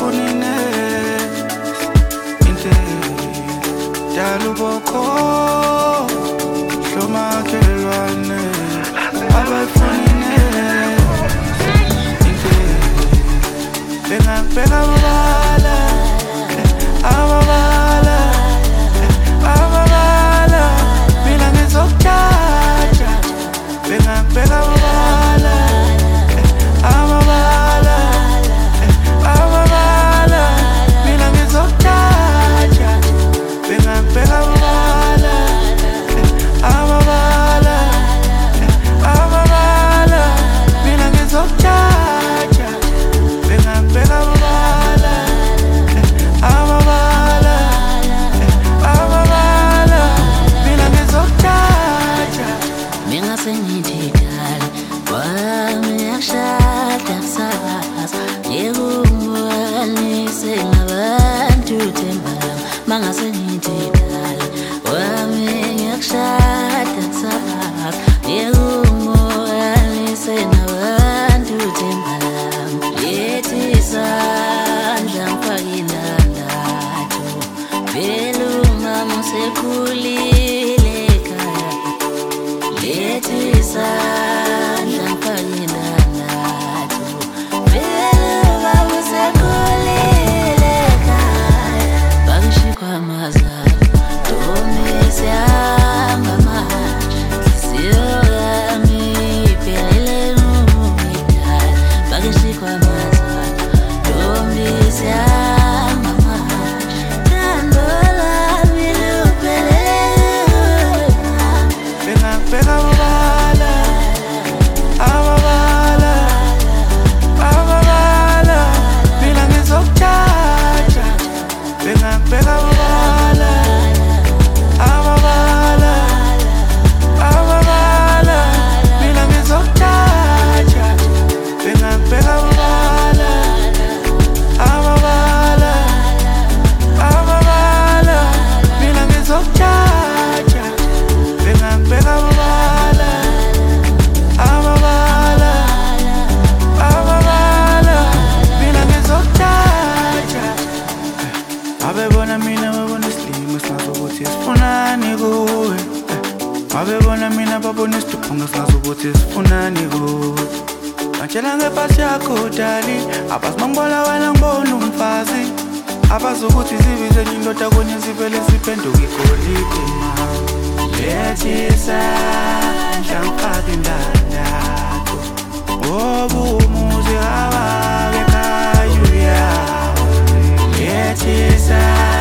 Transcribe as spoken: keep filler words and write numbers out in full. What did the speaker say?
abayifunine inte daluboko hlomakhelwane abayifunine inte bengakubeka amabala amabala amabala mina ngizokuthatha bengakubeka amabala amabala amabala mina ngizokuthatha bengakubeka amabala amabala amabala mina ngizokuthatha bengakubeka amabala amabala amabala mina ngizokuthatha mina sengididala wami yakushada kusasa yekungwanise ngabantu tembala mangase ngididala wami yakushada kusasa yekungwanise ngabantu tembala yethi sandla mfakinandathu vele umama usekhulile ekhaya lethi sandla mfakinandathu vele umama usekhulile ekhaya bangishikwa amazala Ntombi sihamba manje inhliziyo yami iphelele ngumidala bangishikwa amazala Ntombi sihamba manje thando lami luphelele bengakubeka amabala amabala amabala mina ngizokuthatha bengakubeka amabala amabala amabala mina ngizokuthatha bengakubeka amabala amabala amabala mina ngizokuthatha bengakubeka amabala amabala amabala mina ngizokuthatha babebona mina babona isilimo singazi ukuthi sifunani kuwe babebona mina babona isiduphunga singazi ukuthi sifunani kuwe batshela ngepasi yakho dali abazi mangibona wena ngibona umfazi abazi ukuthi zibize enye indoda kunye zivele ziphenduka igolide ma lethi sandla ngifake indandatho ngoba umuzi abake ekhaya uyawo lethi sandla